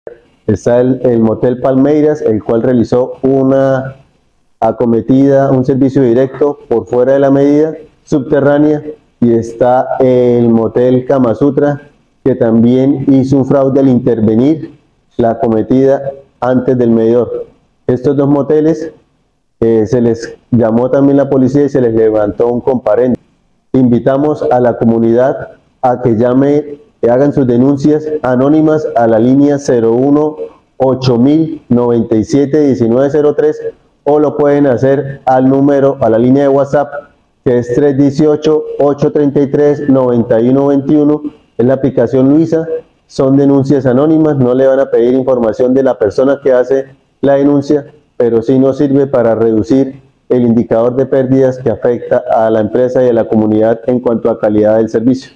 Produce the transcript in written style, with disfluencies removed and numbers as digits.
Está el Motel Palmeiras, el cual realizó una acometida, un servicio directo por fuera de la medida subterránea, y está el Motel Kama Sutra, que también hizo un fraude al intervenir la acometida antes del medidor. Estos dos moteles se les llamó también la policía y se les levantó un comparendo. Invitamos a la comunidad a que hagan sus denuncias anónimas a la línea 01 8000 97 1903, o lo pueden hacer a la línea de WhatsApp, que es 318-833-9121, es la aplicación Luisa. Son denuncias anónimas, no le van a pedir información de la persona que hace la denuncia, pero sí nos sirve para reducir el indicador de pérdidas que afecta a la empresa y a la comunidad en cuanto a calidad del servicio.